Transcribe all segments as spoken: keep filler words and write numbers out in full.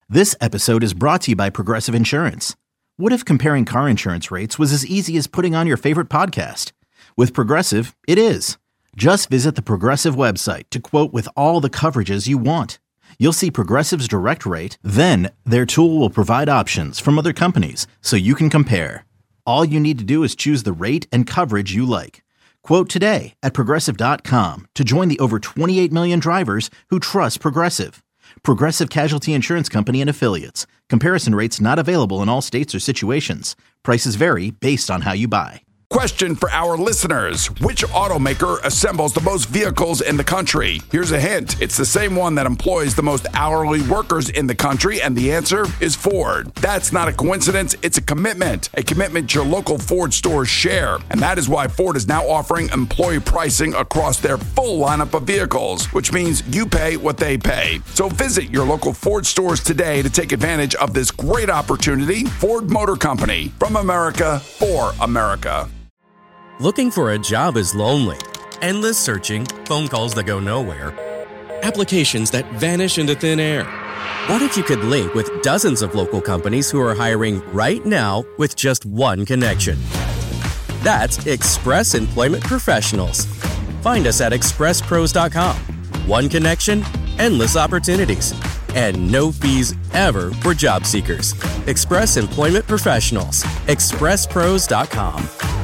This episode is brought to you by Progressive Insurance. What if comparing car insurance rates was as easy as putting on your favorite podcast? With Progressive, it is. Just visit the Progressive website to quote with all the coverages you want. You'll see Progressive's direct rate, then their tool will provide options from other companies so you can compare. All you need to do is choose the rate and coverage you like. Quote today at progressive dot com to join the over twenty-eight million drivers who trust Progressive. Progressive Casualty Insurance Company and Affiliates. Comparison rates not available in all states or situations. Prices vary based on how you buy. Question for our listeners. Which automaker assembles the most vehicles in the country? Here's a hint. It's the same one that employs the most hourly workers in the country, and the answer is Ford. That's not a coincidence. It's a commitment. A commitment your local Ford stores share. And that is why Ford is now offering employee pricing across their full lineup of vehicles, which means you pay what they pay. So visit your local Ford stores today to take advantage of this great opportunity. Ford Motor Company. From America, for America. Looking for a job is lonely. Endless searching, phone calls that go nowhere, applications that vanish into thin air. What if you could link with dozens of local companies who are hiring right now with just one connection? That's Express Employment Professionals. Find us at express pros dot com. One connection, endless opportunities, and no fees ever for job seekers. Express Employment Professionals. express pros dot com.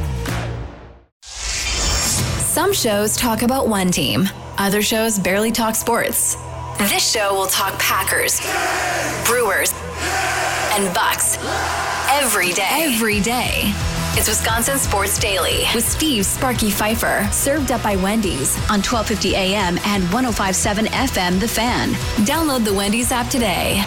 Some shows talk about one team. Other shows barely talk sports. This show will talk Packers, Brewers, and Bucks every day. Every day. It's Wisconsin Sports Daily with Steve Sparky Pfeiffer. Served up by Wendy's on twelve fifty A M and one oh five point seven F M The Fan. Download the Wendy's app today.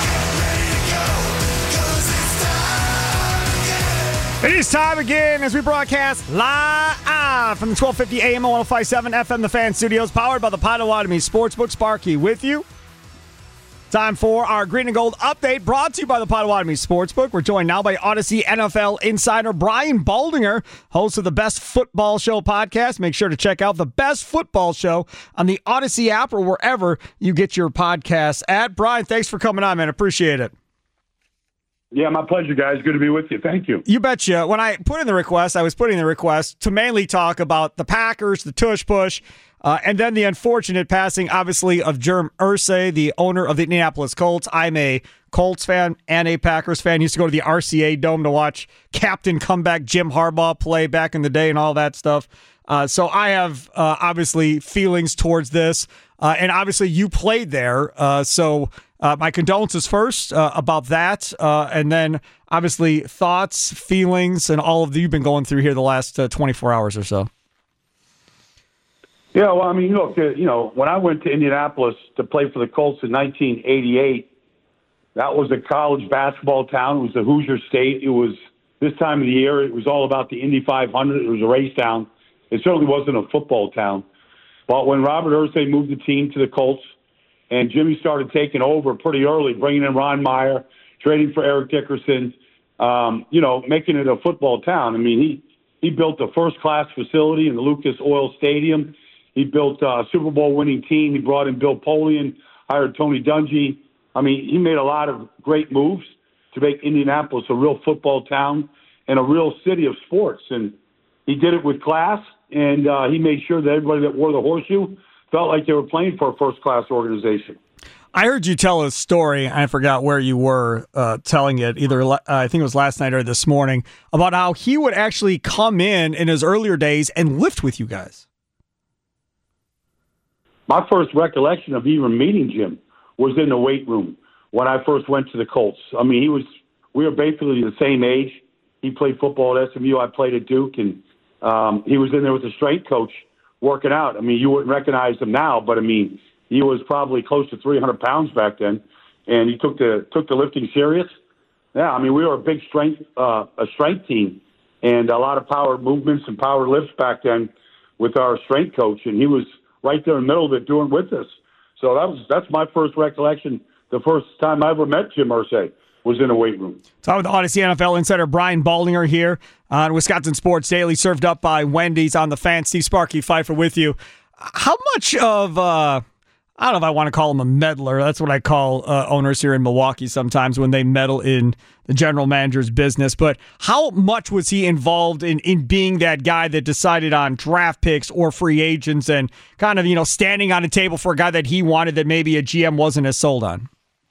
It is time again as we broadcast live from the twelve fifty A M and one oh five point seven F M The Fan Studios, powered by the Potawatomi Sportsbook. Sparky with you. Time for our Green and Gold update, brought to you by the Potawatomi Sportsbook. We're joined now by Odyssey N F L insider Brian Baldinger, host of the Best Football Show podcast. Make sure to check out the Best Football Show on the Odyssey app or wherever you get your podcasts at. Brian, thanks for coming on, man. Appreciate it. Yeah, my pleasure, guys. Good to be with you. Thank you. You betcha. When I put in the request, I was putting the request to mainly talk about the Packers, the tush push, uh, and then the unfortunate passing, obviously, of Jerm Irsay, the owner of the Indianapolis Colts. I'm a Colts fan and a Packers fan. Used to go to the R C A Dome to watch Captain Comeback Jim Harbaugh play back in the day and all that stuff. Uh, so I have, uh, obviously, feelings towards this. Uh, and obviously, you played there. Uh, so... Uh, my condolences first uh, about that, uh, and then obviously thoughts, feelings, and all of the you've been going through here the last uh, twenty-four hours or so. Yeah, well, I mean, look, uh, you know, when I went to Indianapolis to play for the Colts in nineteen eighty-eight, that was a college basketball town. It was the Hoosier State. It was this time of the year. It was all about the Indy five hundred. It was a race town. It certainly wasn't a football town. But when Robert Irsay moved the team to the Colts, and Jimmy started taking over pretty early, bringing in Ron Meyer, trading for Eric Dickerson, um, you know, making it a football town. I mean, he, he built a first-class facility in the Lucas Oil Stadium. He built a Super Bowl winning team. He brought in Bill Polian, hired Tony Dungy. I mean, he made a lot of great moves to make Indianapolis a real football town and a real city of sports. And he did it with class, and uh, he made sure that everybody that wore the horseshoe felt like they were playing for a first-class organization. I heard you tell a story, I forgot where you were uh, telling it, either uh, I think it was last night or this morning, about how he would actually come in in his earlier days and lift with you guys. My first recollection of even meeting Jim was in the weight room when I first went to the Colts. I mean, he was we were basically the same age. He played football at S M U. I played at Duke, and um, he was in there with the strength coach working out. I mean, you wouldn't recognize him now, but I mean, he was probably close to three hundred pounds back then, and he took the took the lifting serious. Yeah, I mean, we were a big strength uh, a strength team, and a lot of power movements and power lifts back then with our strength coach, and he was right there in the middle of it doing with us. So that was that's my first recollection. The first time I ever met Jim Irsay was in a weight room. Talking with the Odyssey N F L insider Brian Baldinger here on Wisconsin Sports Daily, served up by Wendy's on the Fan. Steve Sparky Pfeiffer with you. How much of uh, I don't know if I want to call him a meddler. That's what I call uh, owners here in Milwaukee sometimes when they meddle in the general manager's business. But how much was he involved in, in being that guy that decided on draft picks or free agents and kind of, you know, standing on a table for a guy that he wanted that maybe a G M wasn't as sold on?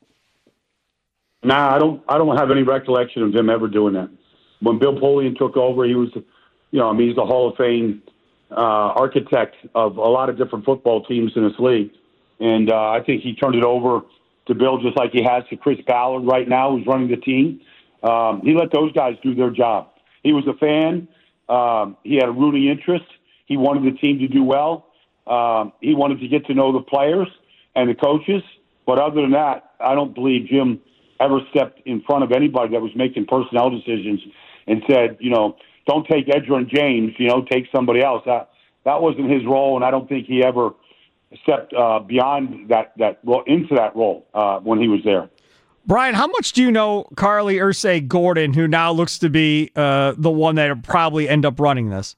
Nah, I don't. I don't have any recollection of him ever doing that. When Bill Polian took over, he was, you know, I mean, he's the Hall of Fame uh, architect of a lot of different football teams in this league. And uh, I think he turned it over to Bill just like he has to Chris Ballard right now, who's running the team. Um, he let those guys do their job. He was a fan. Um, he had a rooting interest. He wanted the team to do well. Um, he wanted to get to know the players and the coaches. But other than that, I don't believe Jim ever stepped in front of anybody that was making personnel decisions and said, you know, don't take Edgerrin James, you know, take somebody else. That, that wasn't his role, and I don't think he ever – stepped uh, beyond that, that well, into that role uh, when he was there. Brian, how much do you know Carly Ursay Gordon, who now looks to be uh, the one that will probably end up running this?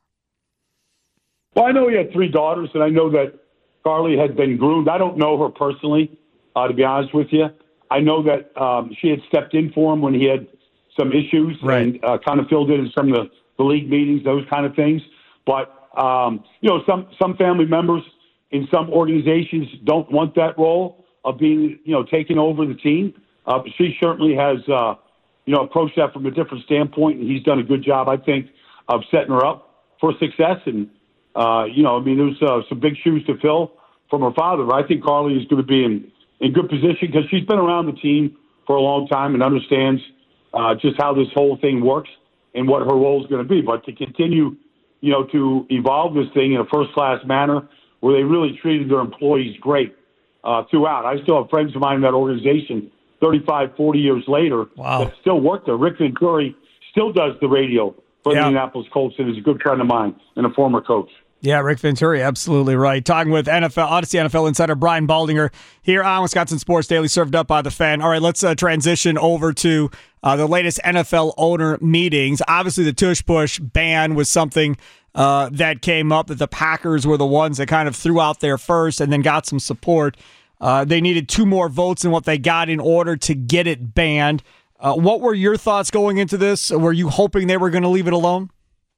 Well, I know he had three daughters, and I know that Carly had been groomed. I don't know her personally, uh, to be honest with you. I know that um, she had stepped in for him when he had some issues right. and uh, kind of filled in some of the, the league meetings, those kind of things. But, um, you know, some, some family members in some organizations don't want that role of being, you know, taking over the team. Uh, but she certainly has, uh, you know, approached that from a different standpoint, and he's done a good job, I think, of setting her up for success. And, uh, you know, I mean, there's uh, some big shoes to fill from her father. But I think Carly is going to be in, in good position because she's been around the team for a long time and understands uh, just how this whole thing works and what her role is going to be. But to continue, you know, to evolve this thing in a first-class manner, where they really treated their employees great uh, throughout. I still have friends of mine in that organization thirty-five, forty years later wow. that still work there. Rick Venturi still does the radio for yeah. the Indianapolis Colts and is a good friend of mine and a former coach. Yeah, Rick Venturi, absolutely right. Talking with N F L Odyssey N F L insider Brian Baldinger here on Wisconsin Sports Daily, served up by the Fan. All right, let's uh, transition over to uh, the latest N F L owner meetings. Obviously, the tush push ban was something uh, that came up, that the Packers were the ones that kind of threw out there first and then got some support. Uh, they needed two more votes than what they got in order to get it banned. Uh, what were your thoughts going into this? Were you hoping they were going to leave it alone?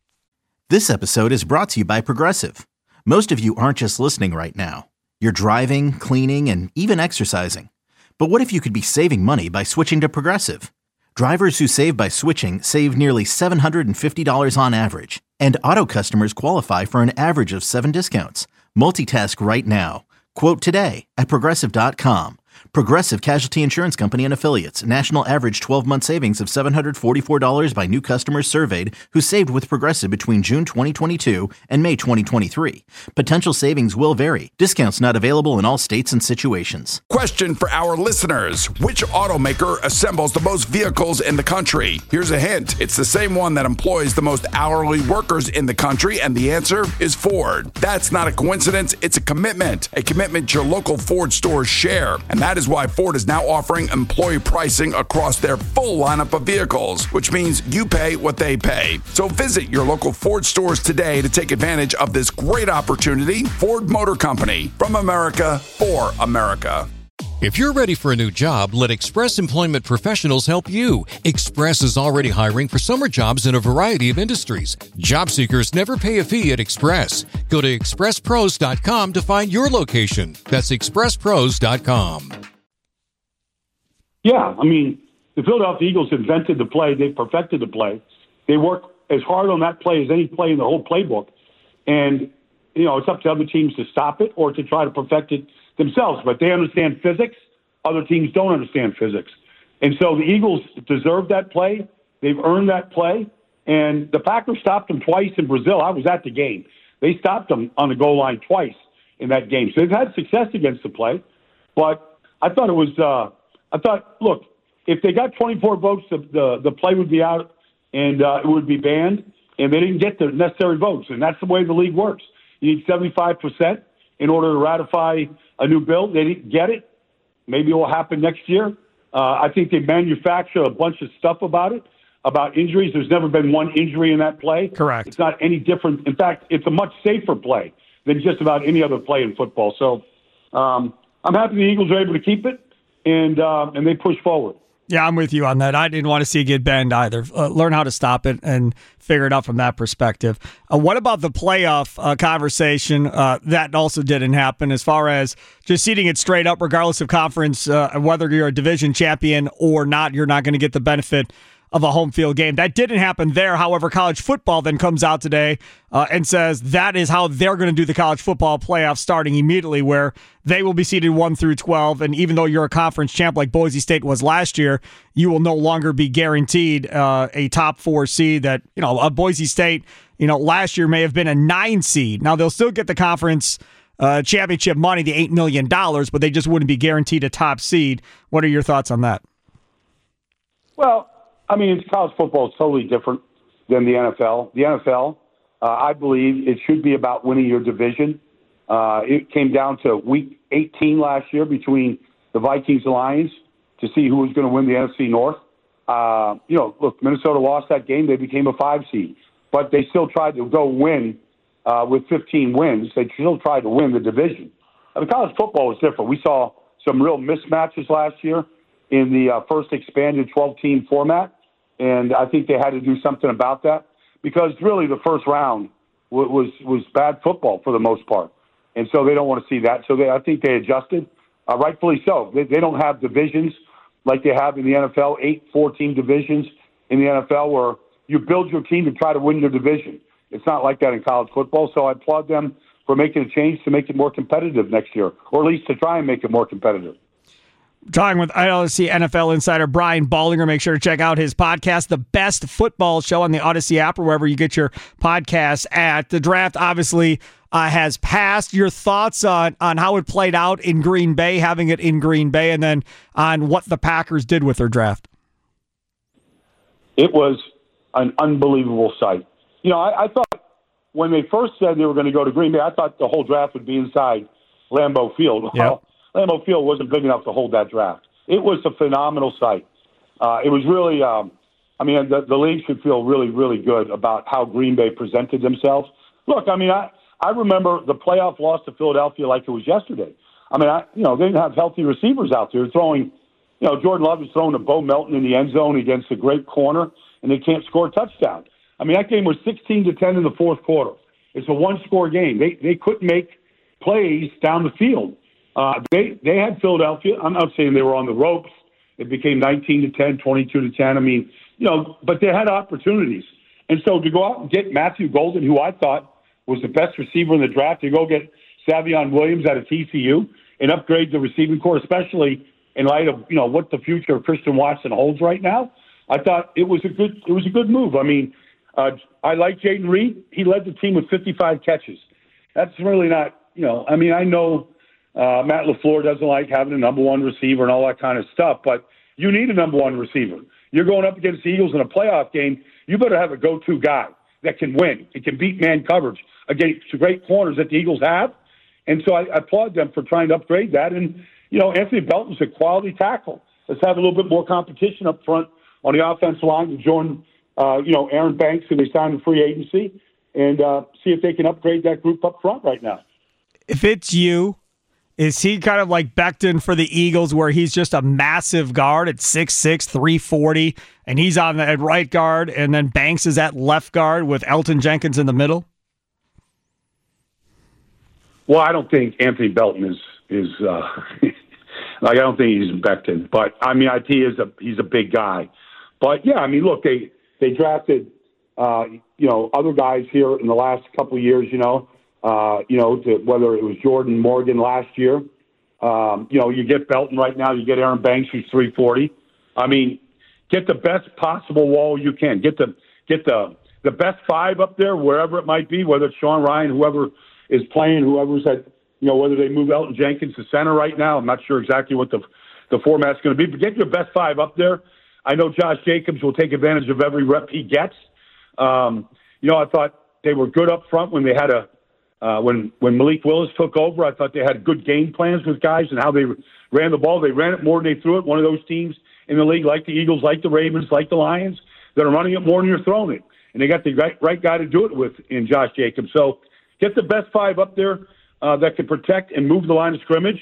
This episode is brought to you by Progressive. Most of you aren't just listening right now. You're driving, cleaning, and even exercising. But what if you could be saving money by switching to Progressive? Drivers who save by switching save nearly seven hundred fifty dollars on average. And auto customers qualify for an average of seven discounts. Multitask right now. Quote today at Progressive dot com. Progressive Casualty Insurance Company and Affiliates. National average twelve-month savings of seven hundred forty-four dollars by new customers surveyed who saved with Progressive between June twenty twenty-two and May twenty twenty-three. Potential savings will vary. Discounts not available in all states and situations. Question for our listeners. Which automaker assembles the most vehicles in the country? Here's a hint. It's the same one that employs the most hourly workers in the country, and the answer is Ford. That's not a coincidence. It's a commitment. A commitment your local Ford stores share. And that is why Ford is now offering employee pricing across their full lineup of vehicles, which means you pay what they pay. So visit your local Ford stores today to take advantage of this great opportunity. Ford Motor Company, from America, for America. If you're ready for a new job, let Express Employment Professionals help you. Express is already hiring for summer jobs in a variety of industries. Job seekers never pay a fee at Express. Go to express pros dot com to find your location. That's express pros dot com. Yeah, I mean, the Philadelphia Eagles invented the play. They perfected the play. They work as hard on that play as any play in the whole playbook. And, you know, it's up to other teams to stop it or to try to perfect it themselves. But they understand physics. Other teams don't understand physics. And so the Eagles deserve that play. They've earned that play. And the Packers stopped them twice in Brazil. I was at the game. They stopped them on the goal line twice in that game. So they've had success against the play. But I thought it was uh, – I thought, look, if they got twenty-four votes, the the, the play would be out and uh, it would be banned, and they didn't get the necessary votes. And that's the way the league works. You need seventy-five percent in order to ratify a new bill. They didn't get it. Maybe it will happen next year. Uh, I think they manufacture a bunch of stuff about it, about injuries. There's never been one injury in that play. Correct. It's not any different. In fact, it's a much safer play than just about any other play in football. So, um, I'm happy the Eagles are able to keep it, and uh, and they push forward. Yeah, I'm with you on that. I didn't want to see it get bend either. Uh, learn how to stop it and figure it out from that perspective. Uh, what about the playoff uh, conversation? Uh, that also didn't happen as far as just seating it straight up, regardless of conference, uh, whether you're a division champion or not, you're not going to get the benefit of a home field game. That didn't happen there. However, college football then comes out today uh, and says that is how they're going to do the college football playoff starting immediately, where they will be seeded one through twelve. And even though you're a conference champ like Boise State was last year, you will no longer be guaranteed uh, a top four seed that, you know, a Boise State, you know, last year may have been a nine seed. Now they'll still get the conference uh, championship money, the eight million dollars, but they just wouldn't be guaranteed a top seed. What are your thoughts on that? Well, I mean, college football is totally different than the N F L. The N F L, uh, I believe it should be about winning your division. Uh, it came down to week eighteen last year between the Vikings and Lions to see who was going to win the N F C North. Uh, you know, look, Minnesota lost that game. They became a five seed. But they still tried to go win uh, with fifteen wins. They still tried to win the division. I mean, college football was different. We saw some real mismatches last year in the uh, first expanded twelve-team format. And I think they had to do something about that because really the first round w- was was bad football for the most part. And so they don't want to see that. So they, I think they adjusted, uh, rightfully so. They, they don't have divisions like they have in the N F L, eight four-team divisions in the N F L where you build your team to try to win your division. It's not like that in college football. So I applaud them for making a change to make it more competitive next year, or at least to try and make it more competitive. Talking with Odyssey N F L insider Brian Baldinger. Make sure to check out his podcast, The Best Football Show, on the Odyssey app or wherever you get your podcasts at. The draft obviously uh, has passed. Your thoughts on, on how it played out in Green Bay, having it in Green Bay, and then on what the Packers did with their draft? It was an unbelievable sight. You know, I, I thought when they first said they were going to go to Green Bay, I thought the whole draft would be inside Lambeau Field. Yep. Well, Lambeau Field wasn't big enough to hold that draft. It was a phenomenal sight. Uh, it was really, um, I mean, the, the league should feel really, really good about how Green Bay presented themselves. Look, I mean, I, I remember the playoff loss to Philadelphia like it was yesterday. I mean, I, you know, they didn't have healthy receivers out there throwing. You know, Jordan Love is throwing to Bo Melton in the end zone against a great corner, and they can't score a touchdown. I mean, that game was sixteen to ten in the fourth quarter. It's a one-score game. They they couldn't make plays down the field. Uh, they they had Philadelphia. I'm not saying they were on the ropes. It became nineteen to ten, twenty-two to ten. I mean, you know, but they had opportunities. And so to go out and get Matthew Golden, who I thought was the best receiver in the draft, to go get Savion Williams out of T C U and upgrade the receiving corps, especially in light of, you know, what the future of Christian Watson holds right now, I thought it was a good it was a good move. I mean, uh, I like Jaden Reed. He led the team with fifty-five catches. That's really not, you know, I mean, I know Uh, Matt LaFleur doesn't like having a number one receiver and all that kind of stuff, but you need a number one receiver. You're going up against the Eagles in a playoff game. You better have a go-to guy that can win. It can beat man coverage against great corners that the Eagles have. And so I, I applaud them for trying to upgrade that. And, you know, Anthony Belton's a quality tackle. Let's have a little bit more competition up front on the offensive line to join, uh, you know, Aaron Banks, who they signed in free agency, and uh, see if they can upgrade that group up front right now. If it's you, is he kind of like Becton for the Eagles, where he's just a massive guard at six six, three forty, and he's on the, at right guard, and then Banks is at left guard with Elton Jenkins in the middle? Well, I don't think Anthony Belton is is uh, like I don't think he's Becton, but I mean, I think he is a he's a big guy. But yeah, I mean, look, they they drafted uh, you know other guys here in the last couple of years, you know. Uh, you know, to, whether it was Jordan Morgan last year, um, you know, you get Belton right now, you get Aaron Banks, who's three forty. I mean, get the best possible wall you can. Get the get the the best five up there, wherever it might be, whether it's Sean Ryan, whoever is playing, whoever's at, you know, whether they move Elton Jenkins to center right now. I'm not sure exactly what the the format's going to be, but get your best five up there. I know Josh Jacobs will take advantage of every rep he gets. Um, you know, I thought they were good up front when they had a Uh, when, when Malik Willis took over, I thought they had good game plans with guys and how they ran the ball. They ran it more than they threw it. One of those teams in the league, like the Eagles, like the Ravens, like the Lions, that are running it more than you're throwing it. And they got the right, right guy to do it with in Josh Jacobs. So get the best five up there uh, that can protect and move the line of scrimmage.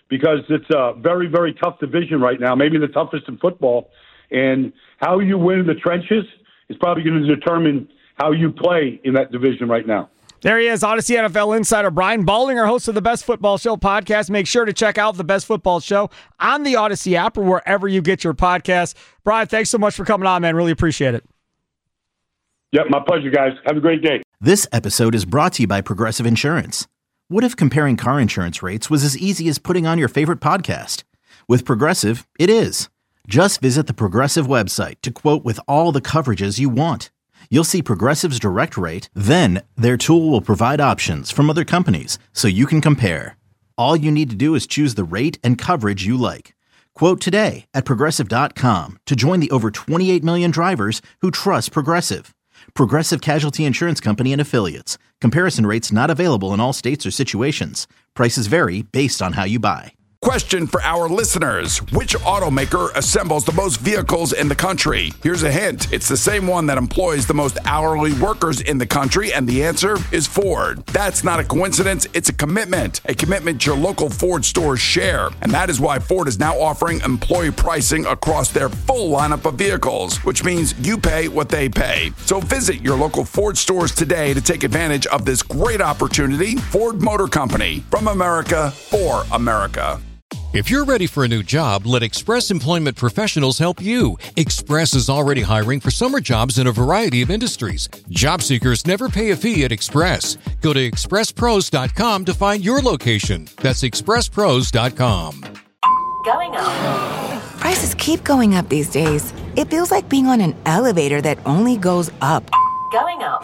because it's a very, very tough division right now, maybe the toughest in football. And how you win in the trenches is probably going to determine how you play in that division right now. There he is, Odyssey N F L insider Brian Baldinger, host of the Best Football Show podcast. Make sure to check out the Best Football Show on the Odyssey app or wherever you get your podcasts. Brian, thanks so much for coming on, man. Really appreciate it. Yep, my pleasure, guys. Have a great day. This episode is brought to you by Progressive Insurance. What if comparing car insurance rates was as easy as putting on your favorite podcast? With Progressive, it is. Just visit the Progressive website to quote with all the coverages you want. You'll see Progressive's direct rate, then their tool will provide options from other companies so you can compare. All you need to do is choose the rate and coverage you like. Quote today at Progressive dot com to join the over twenty-eight million drivers who trust Progressive. Progressive Casualty Insurance Company and Affiliates. Comparison rates not available in all states or situations. Prices vary based on how you buy. Question for our listeners. Which automaker assembles the most vehicles in the country? Here's a hint. It's the same one that employs the most hourly workers in the country, and the answer is Ford. That's not a coincidence. It's a commitment. A commitment your local Ford stores share. And that is why Ford is now offering employee pricing across their full lineup of vehicles, which means you pay what they pay. So visit your local Ford stores today to take advantage of this great opportunity. Ford Motor Company, from America, for America. If you're ready for a new job, let Express Employment Professionals help you. Express is already hiring for summer jobs in a variety of industries. Job seekers never pay a fee at Express. Go to express pros dot com to find your location. That's express pros dot com. Going up. Prices keep going up these days. It feels like being on an elevator that only goes up. Going up.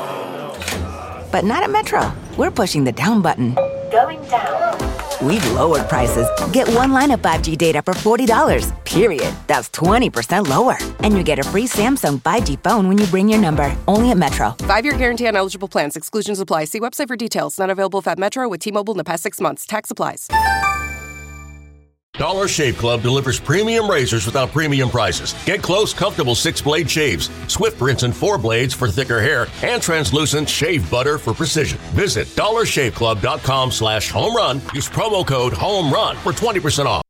But not at Metro. We're pushing the down button. Going down. We've lowered prices. Get one line of five G data for forty dollars, period. That's twenty percent lower. And you get a free Samsung five G phone when you bring your number. Only at Metro. Five-year guarantee on eligible plans. Exclusions apply. See website for details. Not available at Metro with T-Mobile in the past six months. Tax applies. Dollar Shave Club delivers premium razors without premium prices. Get close, comfortable six-blade shaves, swift rinse and four blades for thicker hair, and translucent shave butter for precision. Visit dollar shave club dot com slash home run. Use promo code HOME RUN for twenty percent off.